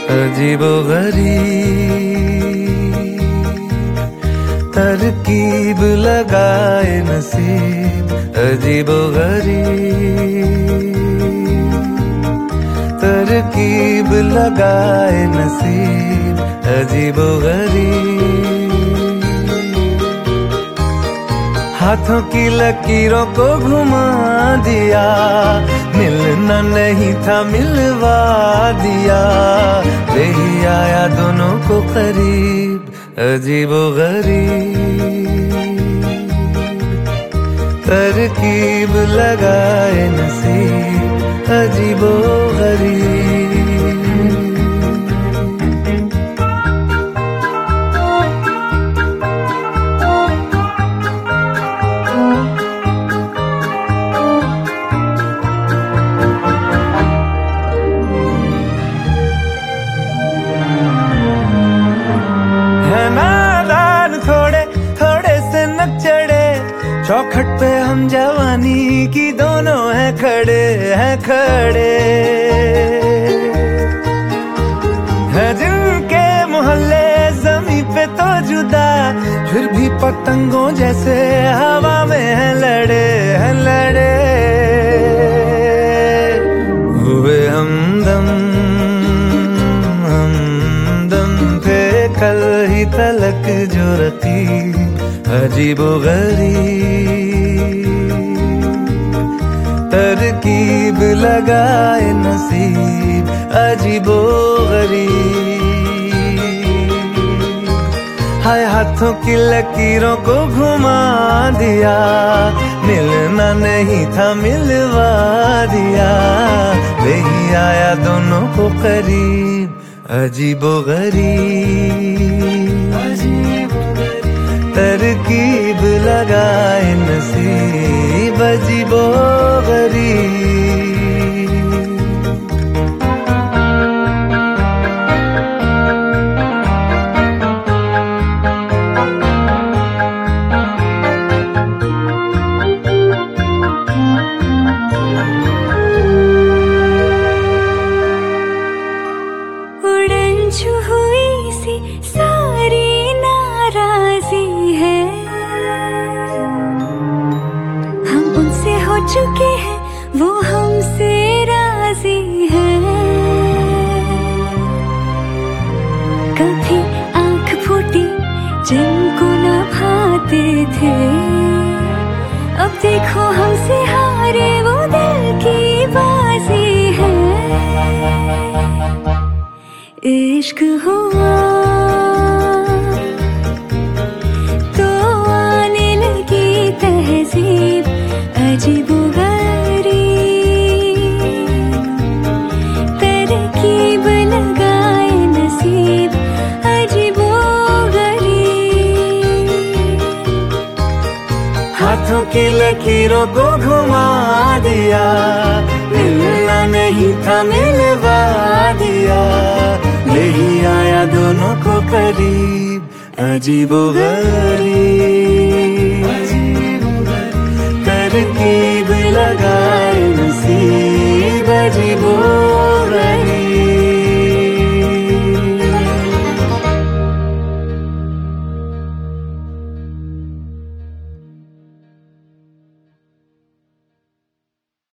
अजीबोगरीब तरकीब लगाए नसीब, अजीबोगरीब तरकीब लगाए नसीब, अजीबोगरीब। हाथों की लकीरों को घुमा दिया, मिलना नहीं था मिलवा दिया, वही आया दोनों को करीब, अजीबोगरीब तरकीब लगाए नसीब, अजीबोगरीब। चौखट पे हम जवानी की दोनों हैं खड़े, हैं खड़े हैं जिनके मोहल्ले जमीन पे तो जुदा, फिर भी पतंगों जैसे हवा में हैं लड़े, हैं लड़े। हुए हमदम हमदम थे कल ही तलक जो रकीब, अजीबोगरीब तरकीब लगाए नसीब, अजीबोगरीब। हाय हाथों की लकीरों को घुमा दिया, मिलना नहीं था मिलवा दिया, वही आया दोनों को करीब, अजीबोगरीब तरकीब लगाए नसीब, अजीबोगरीब। उड़न छू हुई सी सारी नाराजी है, हम उनसे हो चुके हैं वो हमसे राजी है। कभी आंख फूटी जिनको न भाते थे, अब देखो हमसे हारे वो दिल की बाजी है। इश्क हुआ तो आने लगी तहजीब, अजीबोगरीब तरकीब लगाए नसीब, अजीबोगरीब। हाथों की लकीरों को घुमा दिया, मिलना नहीं था मिलवा दिया, यही आया दोनों को करीब, अजीबोगरीब तरकीब लगा